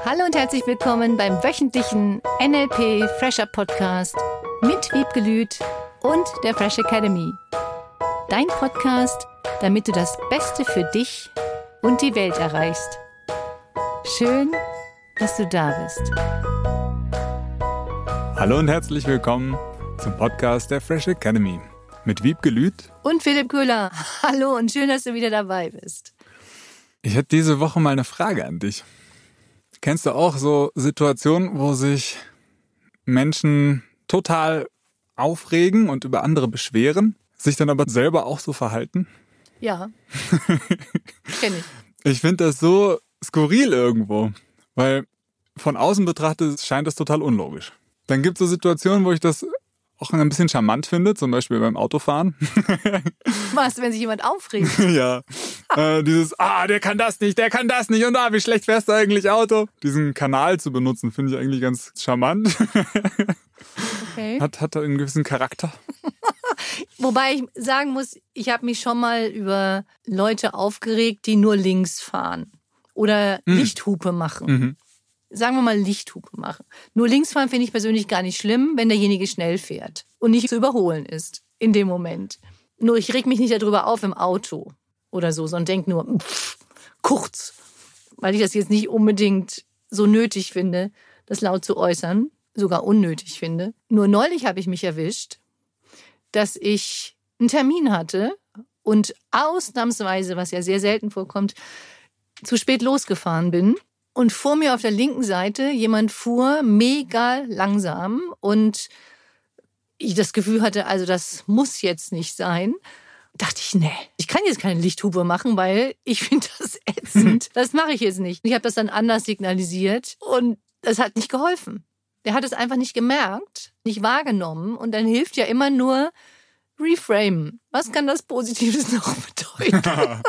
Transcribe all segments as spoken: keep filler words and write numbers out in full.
Hallo und herzlich willkommen beim wöchentlichen N L P Fresher Podcast mit Wiebke Lüth und der Fresh Academy. Dein Podcast, damit du das Beste für dich und die Welt erreichst. Schön, dass du da bist. Hallo und herzlich willkommen zum Podcast der Fresh Academy mit Wiebke Lüth und Philipp Köhler. Hallo und schön, dass du wieder dabei bist. Ich hätte diese Woche mal eine Frage an dich. Kennst du auch so Situationen, wo sich Menschen total aufregen und über andere beschweren, sich dann aber selber auch so verhalten? Ja, kenn ich. Ich finde das so skurril irgendwo, weil von außen betrachtet scheint das total unlogisch. Dann gibt es so Situationen, wo ich das auch ein bisschen charmant finde, zum Beispiel beim Autofahren. Was, wenn sich jemand aufregt? Ja, äh, dieses, ah, der kann das nicht, der kann das nicht und ah, wie schlecht fährst du eigentlich Auto? Diesen Kanal zu benutzen, finde ich eigentlich ganz charmant. Okay. Hat, hat einen gewissen Charakter. Wobei ich sagen muss, ich habe mich schon mal über Leute aufgeregt, die nur links fahren oder Mhm. Lichthupe machen. Mhm. Sagen wir mal Lichthupe machen. Nur links fahren finde ich persönlich gar nicht schlimm, wenn derjenige schnell fährt und nicht zu überholen ist in dem Moment. Nur ich reg mich nicht darüber auf im Auto oder so, sondern denke nur, pff, kurz, weil ich das jetzt nicht unbedingt so nötig finde, das laut zu äußern, sogar unnötig finde. Nur neulich habe ich mich erwischt, dass ich einen Termin hatte und ausnahmsweise, was ja sehr selten vorkommt, zu spät losgefahren bin. Und vor mir auf der linken Seite jemand fuhr mega langsam und ich das Gefühl hatte, also das muss jetzt nicht sein. Dachte ich, nee, ich kann jetzt keine Lichthupe machen, weil ich finde das ätzend. Das mache ich jetzt nicht. Ich habe das dann anders signalisiert und das hat nicht geholfen. Der hat es einfach nicht gemerkt, nicht wahrgenommen und dann hilft ja immer nur reframen. Was kann das Positives noch bedeuten?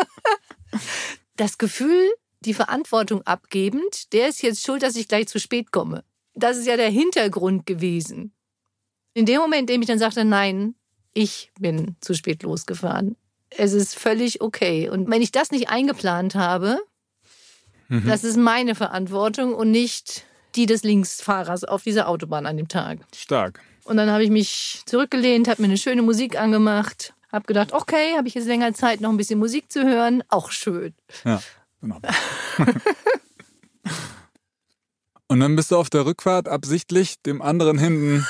Das Gefühl, die Verantwortung abgebend, der ist jetzt schuld, dass ich gleich zu spät komme. Das ist ja der Hintergrund gewesen. In dem Moment, in dem ich dann sagte, nein, ich bin zu spät losgefahren. Es ist völlig okay. Und wenn ich das nicht eingeplant habe, mhm. das ist meine Verantwortung und nicht die des Linksfahrers auf dieser Autobahn an dem Tag. Stark. Und dann habe ich mich zurückgelehnt, habe mir eine schöne Musik angemacht, habe gedacht, okay, habe ich jetzt länger Zeit, noch ein bisschen Musik zu hören. Auch schön. Ja. Genau. Und dann bist du auf der Rückfahrt absichtlich dem anderen hinten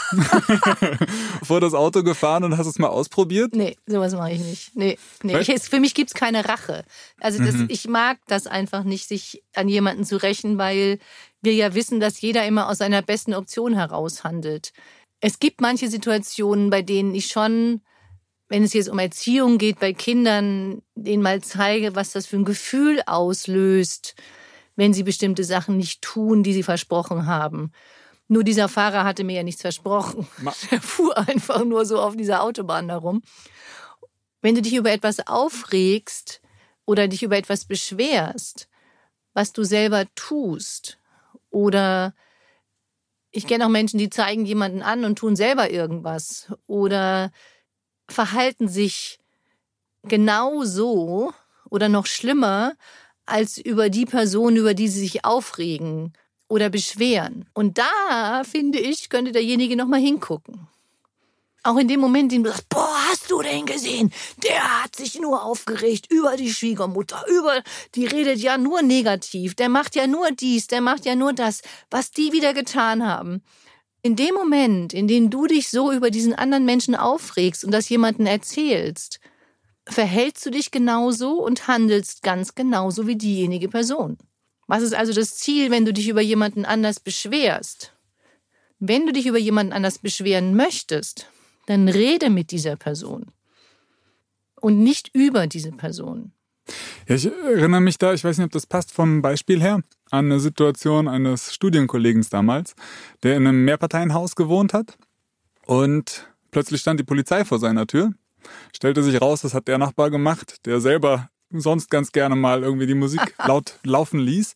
vor das Auto gefahren und hast es mal ausprobiert? Nee, sowas mache ich nicht. Nee, nee. Ich, für mich gibt es keine Rache. Also das, mhm. ich mag das einfach nicht, sich an jemanden zu rächen, weil wir ja wissen, dass jeder immer aus seiner besten Option heraus handelt. Es gibt manche Situationen, bei denen ich schon, wenn es jetzt um Erziehung geht bei Kindern, denen mal zeige, was das für ein Gefühl auslöst, wenn sie bestimmte Sachen nicht tun, die sie versprochen haben. Nur dieser Fahrer hatte mir ja nichts versprochen. Er fuhr einfach nur so auf dieser Autobahn herum. Wenn du dich über etwas aufregst oder dich über etwas beschwerst, was du selber tust, oder ich kenne auch Menschen, die zeigen jemanden an und tun selber irgendwas oder verhalten sich genau so oder noch schlimmer als über die Person, über die sie sich aufregen oder beschweren. Und da, finde ich, könnte derjenige noch mal hingucken. Auch in dem Moment, in dem du sagst, boah, hast du den gesehen? Der hat sich nur aufgeregt über die Schwiegermutter, über, die redet ja nur negativ, der macht ja nur dies, der macht ja nur das, was die wieder getan haben. In dem Moment, in dem du dich so über diesen anderen Menschen aufregst und das jemandem erzählst, verhältst du dich genauso und handelst ganz genauso wie diejenige Person. Was ist also das Ziel, wenn du dich über jemanden anders beschwerst? Wenn du dich über jemanden anders beschweren möchtest, dann rede mit dieser Person und nicht über diese Person. Ja, ich erinnere mich da, ich weiß nicht, ob das passt vom Beispiel her, an eine Situation eines Studienkollegen damals, der in einem Mehrparteienhaus gewohnt hat und plötzlich stand die Polizei vor seiner Tür. Stellte sich raus, das hat der Nachbar gemacht, der selber sonst ganz gerne mal irgendwie die Musik laut laufen ließ.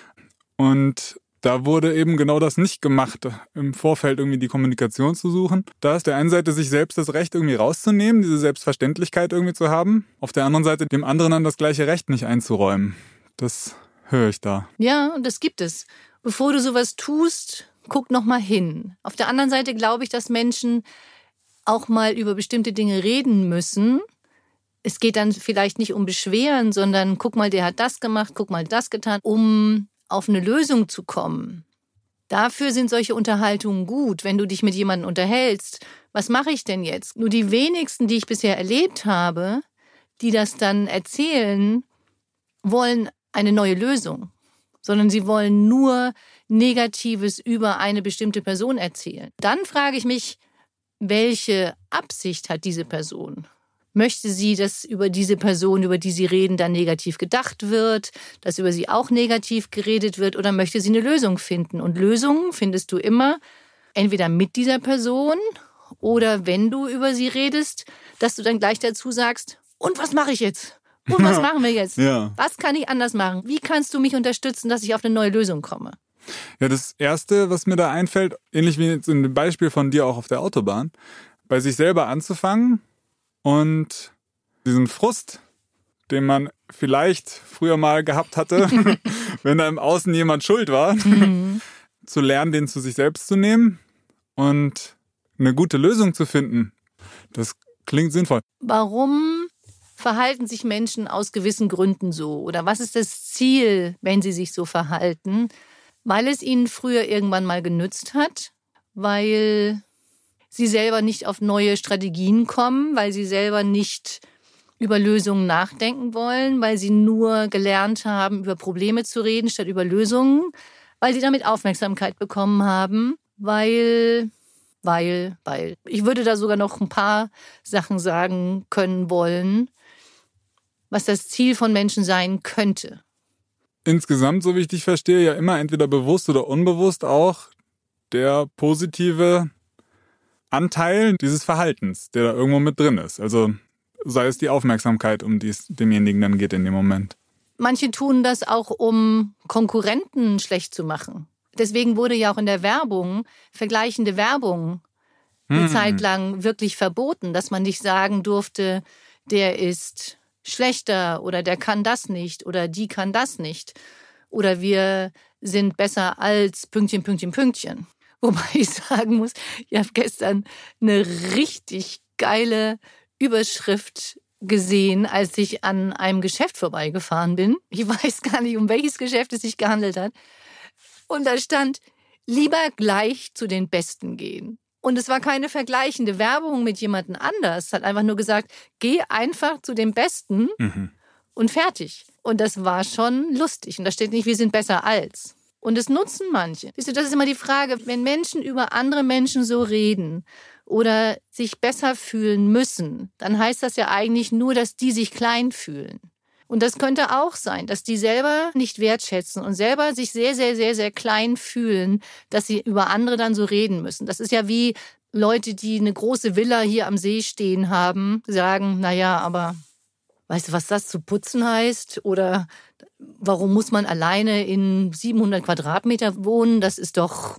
Und da wurde eben genau das nicht gemacht, im Vorfeld irgendwie die Kommunikation zu suchen. Da ist der einen Seite sich selbst das Recht irgendwie rauszunehmen, diese Selbstverständlichkeit irgendwie zu haben. Auf der anderen Seite dem anderen dann das gleiche Recht nicht einzuräumen. Das höre ich da. Ja, und das gibt es. bevor du sowas tust, guck noch mal hin. Auf der anderen Seite glaube ich, dass Menschen auch mal über bestimmte Dinge reden müssen. Es geht dann vielleicht nicht um Beschweren, sondern guck mal, der hat das gemacht, guck mal, das getan, um auf eine Lösung zu kommen. Dafür sind solche Unterhaltungen gut, wenn du dich mit jemandem unterhältst. Was mache ich denn jetzt? Nur die wenigsten, die ich bisher erlebt habe, die das dann erzählen, wollen eine neue Lösung, sondern sie wollen nur Negatives über eine bestimmte Person erzählen. Dann frage ich mich, welche Absicht hat diese Person? Möchte sie, dass über diese Person, über die sie reden, dann negativ gedacht wird, dass über sie auch negativ geredet wird, oder möchte sie eine Lösung finden? Und Lösungen findest du immer entweder mit dieser Person oder wenn du über sie redest, dass du dann gleich dazu sagst, und was mache ich jetzt? Und was machen wir jetzt? Ja. Was kann ich anders machen? Wie kannst du mich unterstützen, dass ich auf eine neue Lösung komme? Ja, das Erste, was mir da einfällt, ähnlich wie jetzt in dem Beispiel von dir auch auf der Autobahn, bei sich selber anzufangen und diesen Frust, den man vielleicht früher mal gehabt hatte, wenn da im Außen jemand schuld war, mhm. zu lernen, den zu sich selbst zu nehmen und eine gute Lösung zu finden. Das klingt sinnvoll. Warum verhalten sich Menschen aus gewissen Gründen so? Oder was ist das Ziel, wenn sie sich so verhalten? Weil es ihnen früher irgendwann mal genützt hat, weil sie selber nicht auf neue Strategien kommen, weil sie selber nicht über Lösungen nachdenken wollen, weil sie nur gelernt haben, über Probleme zu reden statt über Lösungen, weil sie damit Aufmerksamkeit bekommen haben, weil, weil, weil. Ich würde da sogar noch ein paar Sachen sagen können wollen, was das Ziel von Menschen sein könnte. Insgesamt, so wie ich dich verstehe, ja immer entweder bewusst oder unbewusst auch der positive Anteil dieses Verhaltens, der da irgendwo mit drin ist. Also sei es die Aufmerksamkeit, um die es demjenigen dann geht in dem Moment. Manche tun das auch, um Konkurrenten schlecht zu machen. Deswegen wurde ja auch in der Werbung vergleichende Werbung eine hm. Zeit lang wirklich verboten, dass man nicht sagen durfte, der ist schlechter oder der kann das nicht oder die kann das nicht oder wir sind besser als Pünktchen, Pünktchen, Pünktchen. Wobei ich sagen muss, ich habe gestern eine richtig geile Überschrift gesehen, als ich an einem Geschäft vorbeigefahren bin. Ich weiß gar nicht, um welches Geschäft es sich gehandelt hat. Und da stand, lieber gleich zu den Besten gehen. Und es war keine vergleichende Werbung mit jemandem anders. Es hat einfach nur gesagt, geh einfach zu dem Besten mhm. und fertig. Und das war schon lustig. Und da steht nicht, wir sind besser als. Und das nutzen manche. Siehst du, das ist immer die Frage, wenn Menschen über andere Menschen so reden oder sich besser fühlen müssen, dann heißt das ja eigentlich nur, dass die sich klein fühlen. Und das könnte auch sein, dass die selber nicht wertschätzen und selber sich sehr, sehr, sehr, sehr klein fühlen, dass sie über andere dann so reden müssen. Das ist ja wie Leute, die eine große Villa hier am See stehen haben, sagen, naja, aber weißt du, was das zu putzen heißt? Oder warum muss man alleine in siebenhundert Quadratmeter wohnen? Das ist doch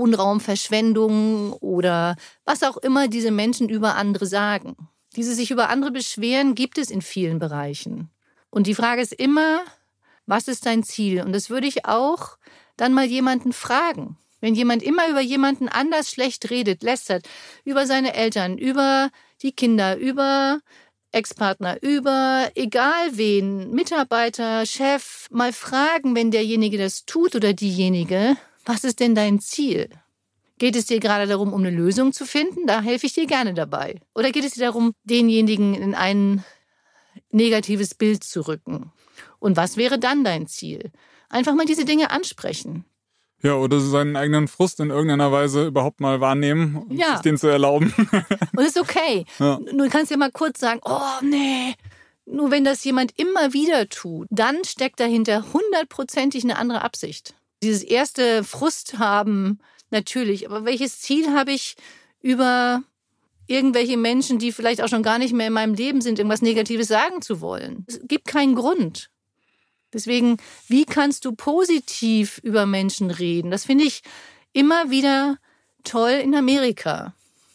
Wohnraumverschwendung oder was auch immer diese Menschen über andere sagen. Diese sich über andere beschweren, gibt es in vielen Bereichen. Und die Frage ist immer, was ist dein Ziel? Und das würde ich auch dann mal jemanden fragen. Wenn jemand immer über jemanden anders schlecht redet, lästert, über seine Eltern, über die Kinder, über Ex-Partner, über egal wen, Mitarbeiter, Chef, mal fragen, wenn derjenige das tut oder diejenige, was ist denn dein Ziel? Geht es dir gerade darum, um eine Lösung zu finden? Da helfe ich dir gerne dabei. Oder geht es dir darum, denjenigen in ein negatives Bild zu rücken? Und was wäre dann dein Ziel? Einfach mal diese Dinge ansprechen. Ja, oder seinen eigenen Frust in irgendeiner Weise überhaupt mal wahrnehmen, um ja. sich den zu erlauben. Und das ist okay. Ja. Du kannst ja mal kurz sagen, oh nee, nur wenn das jemand immer wieder tut, dann steckt dahinter hundertprozentig eine andere Absicht. Dieses erste Frust haben, natürlich, aber welches Ziel habe ich über irgendwelche Menschen, die vielleicht auch schon gar nicht mehr in meinem Leben sind, irgendwas Negatives sagen zu wollen? Es gibt keinen Grund. Deswegen, wie kannst du positiv über Menschen reden? Das finde ich immer wieder toll in Amerika.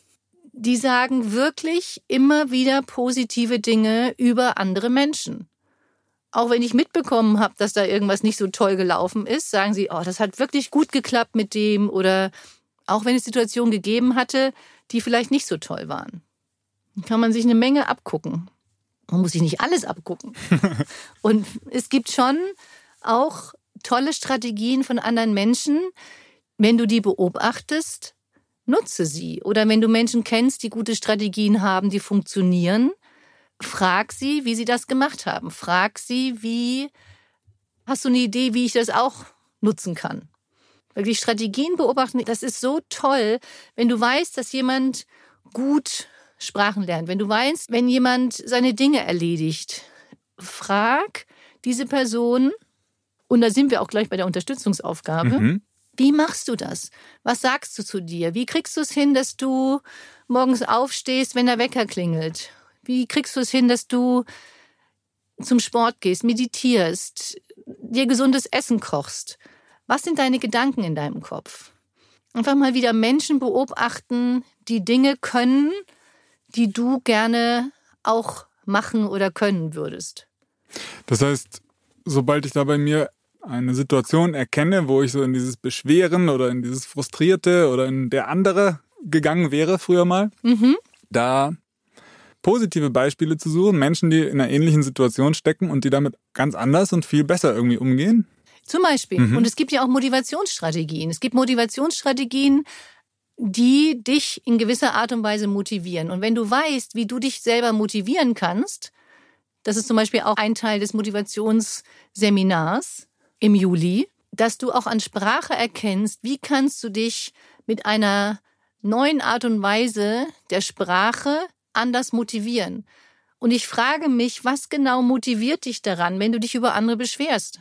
Die sagen wirklich immer wieder positive Dinge über andere Menschen. Auch wenn ich mitbekommen habe, dass da irgendwas nicht so toll gelaufen ist, sagen sie, oh, das hat wirklich gut geklappt mit dem. Oder auch wenn es Situationen gegeben hatte, die vielleicht nicht so toll waren. Dann kann man sich eine Menge abgucken. Man muss sich nicht alles abgucken. Und es gibt schon auch tolle Strategien von anderen Menschen. Wenn du die beobachtest, nutze sie. Oder wenn du Menschen kennst, die gute Strategien haben, die funktionieren, frag sie, wie sie das gemacht haben. Frag sie, wie, hast du eine Idee, wie ich das auch nutzen kann? Wirklich Strategien beobachten, das ist so toll, wenn du weißt, dass jemand gut Sprachen lernt. Wenn du weißt, wenn jemand seine Dinge erledigt, frag diese Person, und da sind wir auch gleich bei der Unterstützungsaufgabe, mhm. Wie machst du das? Was sagst du zu dir? Wie kriegst du es hin, dass du morgens aufstehst, wenn der Wecker klingelt? Wie kriegst du es hin, dass du zum Sport gehst, meditierst, dir gesundes Essen kochst? Was sind deine Gedanken in deinem Kopf? Einfach mal wieder Menschen beobachten, die Dinge können, die du gerne auch machen oder können würdest. Das heißt, sobald ich da bei mir eine Situation erkenne, wo ich so in dieses Beschweren oder in dieses Frustrierte oder in der andere gegangen wäre früher mal, mhm. da positive Beispiele zu suchen, Menschen, die in einer ähnlichen Situation stecken und die damit ganz anders und viel besser irgendwie umgehen. Zum Beispiel. Mhm. Und es gibt ja auch Motivationsstrategien. Es gibt Motivationsstrategien, die dich in gewisser Art und Weise motivieren. Und wenn du weißt, wie du dich selber motivieren kannst, das ist zum Beispiel auch ein Teil des Motivationsseminars im Juli, dass du auch an Sprache erkennst, wie kannst du dich mit einer neuen Art und Weise der Sprache anders motivieren. Und ich frage mich, was genau motiviert dich daran, wenn du dich über andere beschwerst?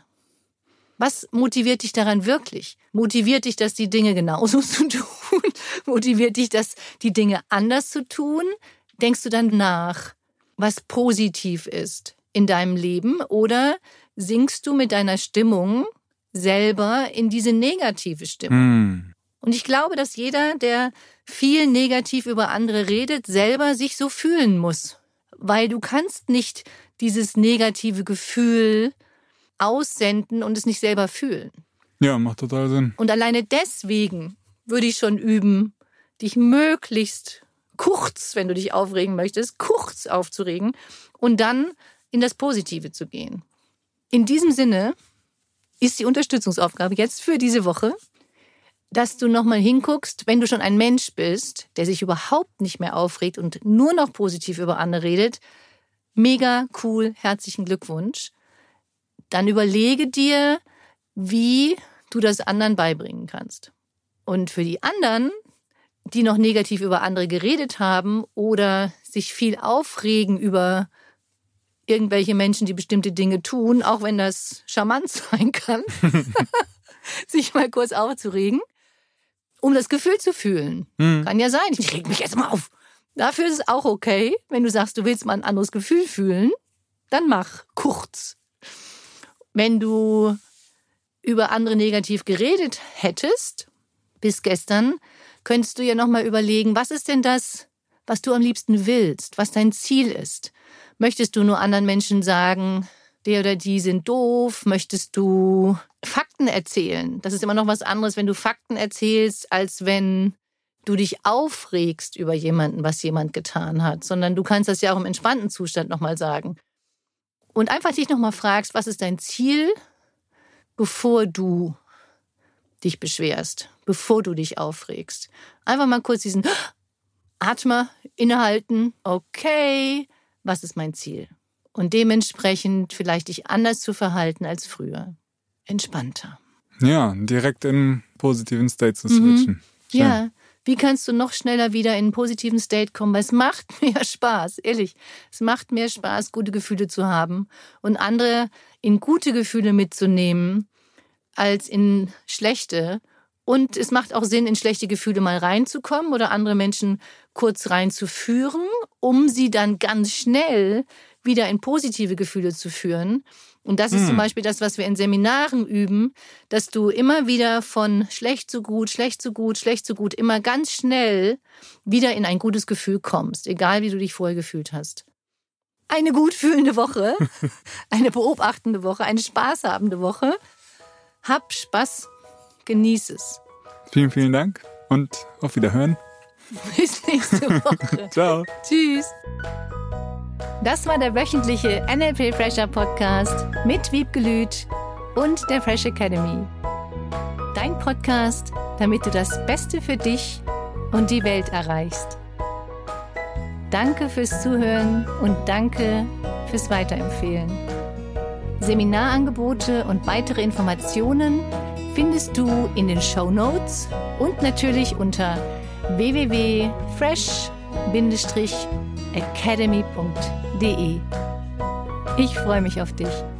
Was motiviert dich daran wirklich? Motiviert dich das, die Dinge genauso zu tun? Motiviert dich das, die Dinge anders zu tun? Denkst du dann nach, was positiv ist in deinem Leben? Oder sinkst du mit deiner Stimmung selber in diese negative Stimmung? Mm. Und ich glaube, dass jeder, der viel negativ über andere redet, selber sich so fühlen muss. Weil du kannst nicht dieses negative Gefühl aussenden und es nicht selber fühlen. Ja, macht total Sinn. Und alleine deswegen würde ich schon üben, dich möglichst kurz, wenn du dich aufregen möchtest, kurz aufzuregen und dann in das Positive zu gehen. In diesem Sinne ist die Unterstützungsaufgabe jetzt für diese Woche, dass du nochmal hinguckst, wenn du schon ein Mensch bist, der sich überhaupt nicht mehr aufregt und nur noch positiv über andere redet. Mega cool, herzlichen Glückwunsch. Dann überlege dir, wie du das anderen beibringen kannst. Und für die anderen, die noch negativ über andere geredet haben oder sich viel aufregen über irgendwelche Menschen, die bestimmte Dinge tun, auch wenn das charmant sein kann, sich mal kurz aufzuregen, um das Gefühl zu fühlen. Mhm. Kann ja sein, ich reg mich jetzt mal auf. Dafür ist es auch okay, wenn du sagst, du willst mal ein anderes Gefühl fühlen, dann mach kurz. Wenn du über andere negativ geredet hättest, bis gestern, könntest du ja nochmal überlegen, was ist denn das, was du am liebsten willst, was dein Ziel ist. Möchtest du nur anderen Menschen sagen, der oder die sind doof? Möchtest du Fakten erzählen? Das ist immer noch was anderes, wenn du Fakten erzählst, als wenn du dich aufregst über jemanden, was jemand getan hat. Sondern du kannst das ja auch im entspannten Zustand nochmal sagen. Und einfach dich nochmal fragst, was ist dein Ziel, bevor du dich beschwerst, bevor du dich aufregst. Einfach mal kurz diesen Atmer innehalten. Okay, was ist mein Ziel? Und dementsprechend vielleicht dich anders zu verhalten als früher. Entspannter. Ja, direkt in einen positiven State zu switchen. Mhm. Ja, wie kannst du noch schneller wieder in einen positiven State kommen? Weil es macht mir Spaß, ehrlich. Es macht mir Spaß, gute Gefühle zu haben und andere in gute Gefühle mitzunehmen, als in schlechte. Und es macht auch Sinn, in schlechte Gefühle mal reinzukommen oder andere Menschen kurz reinzuführen, um sie dann ganz schnell wieder in positive Gefühle zu führen. Und das ist hm. zum Beispiel das, was wir in Seminaren üben, dass du immer wieder von schlecht zu gut, schlecht zu gut, schlecht zu gut, immer ganz schnell wieder in ein gutes Gefühl kommst, egal wie du dich vorher gefühlt hast. eine gut fühlende Woche, eine beobachtende Woche, eine spaßhabende Woche. Hab Spaß, genieß es. Vielen, vielen Dank und auf Wiederhören. Bis nächste Woche. Ciao. Tschüss. Das war der wöchentliche N L P Fresher Podcast mit Wiebke Lüth und der Fresh Academy. Dein Podcast, damit du das Beste für dich und die Welt erreichst. Danke fürs Zuhören und danke fürs Weiterempfehlen. Seminarangebote und weitere Informationen findest du in den Shownotes und natürlich unter w w w punkt fresh academy punkt d e. Ich freue mich auf dich.